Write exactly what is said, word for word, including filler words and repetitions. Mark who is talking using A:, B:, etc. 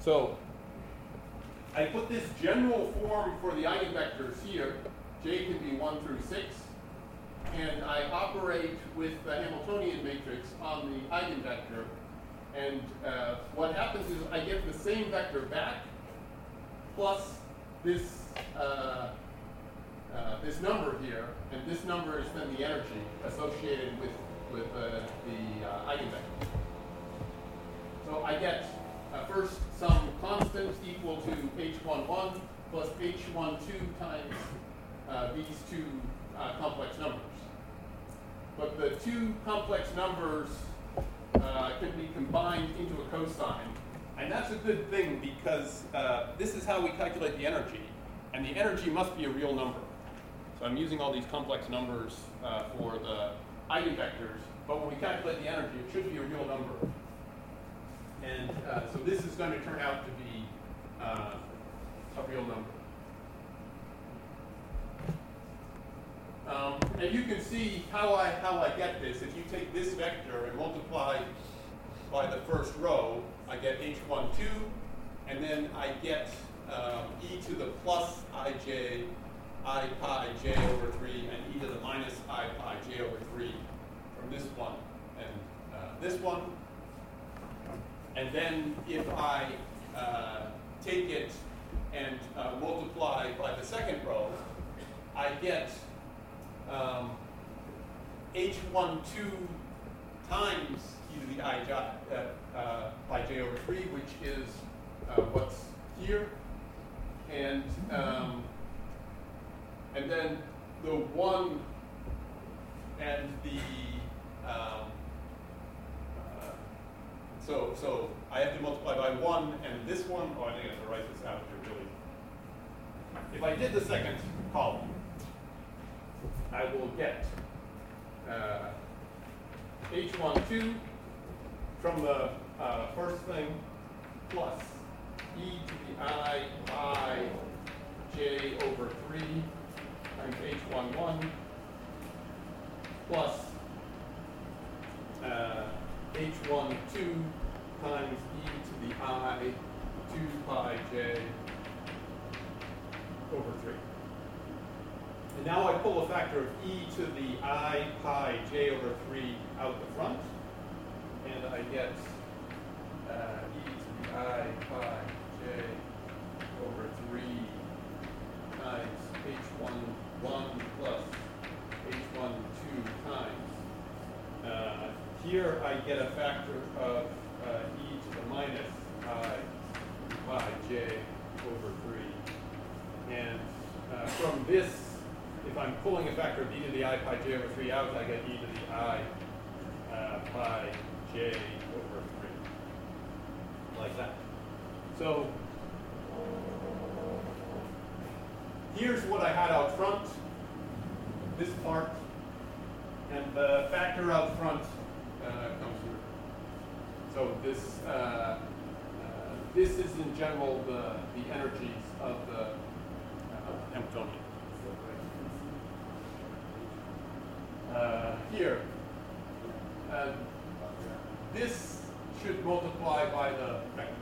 A: So I put this general form for the eigenvectors here. J can be one through six. And I operate with the Hamiltonian matrix on the eigenvector. And uh, what happens is I get the same vector back plus this, uh, uh, this number here. And this number is then the energy associated with, with uh, the uh, eigenvector. So I get uh, first some constant equal to H one one plus H one two times uh, these two uh, complex numbers. But the two complex numbers uh, can be combined into a cosine. And that's a good thing because uh, this is how we calculate the energy. And the energy must be a real number. So I'm using all these complex numbers uh, for the eigenvectors. But when we calculate the energy, it should be a real number. And uh, so this is going to turn out to be uh, a real number. Um, and you can see how I, how I get this. If you take this vector and multiply by the first row, I get H one two, and then I get um, e to the plus ij I pi j over three, and e to the minus I pi j over three from this one and uh, this one. And then if I uh, take it and uh, multiply by the second row, I get um, H one two times e to the I uh, uh, by j over three, which is uh, what's here. And, um, and then the one and the um, So, so I have to multiply by one and this one. Oh, I think I have to write this out here really. If I did the second column, I will get uh, H one two from the uh, first thing plus e to the I pi j over three times H one one plus uh, H one two times e to the I two pi j over three. And now I pull a factor of e to the I pi j over three out the front, and I get uh, e to the I pi j over three times H one one plus H one two times. Uh, Here I get a factor of uh, e to the minus I pi j over three. And uh, from this, if I'm pulling a factor of e to the I pi j over three out, I get e to the I uh, pi j over three. Like that. So here's what I had out front, this part, and the factor out front Uh, comes here. So this uh, uh, this is in general the the energies of the uh, Hamiltonian. Uh, here, uh, this should multiply by the vector.